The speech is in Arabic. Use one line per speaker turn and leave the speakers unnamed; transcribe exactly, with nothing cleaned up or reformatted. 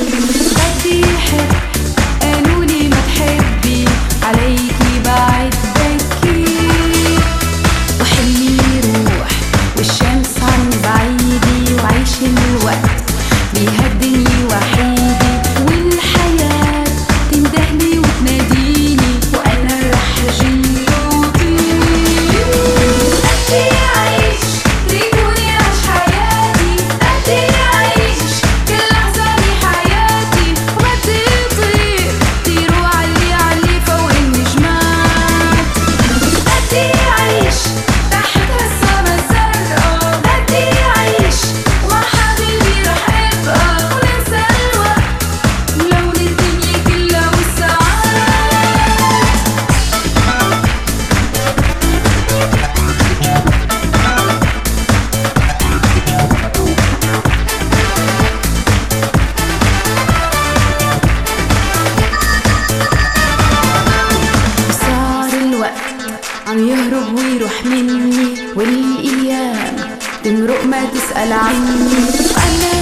بدي يحب قالولي ما تحبي عليكي بعد بكي وحلمي يروح والشمس عن بعيدي وعيش الوقت بيهدني وحيدي والحياة تندهلي وتناديني وأنا رح جنوبي. بدي أعيش تريدوني أعيش حياتي، بدي أعيش كل لحظة بحياتي وبدي أطير طيروا علي علي فوق النجمات. بدي أعيش تحت السما الزرقا، بدي أعيش ومع حبيبي رح أبقى وننسى الوقت ولون الدنيا كلها والساعات. صار الوقت عم يهرب ويروح مني والأيام تمرق ما تسأل عني وأنا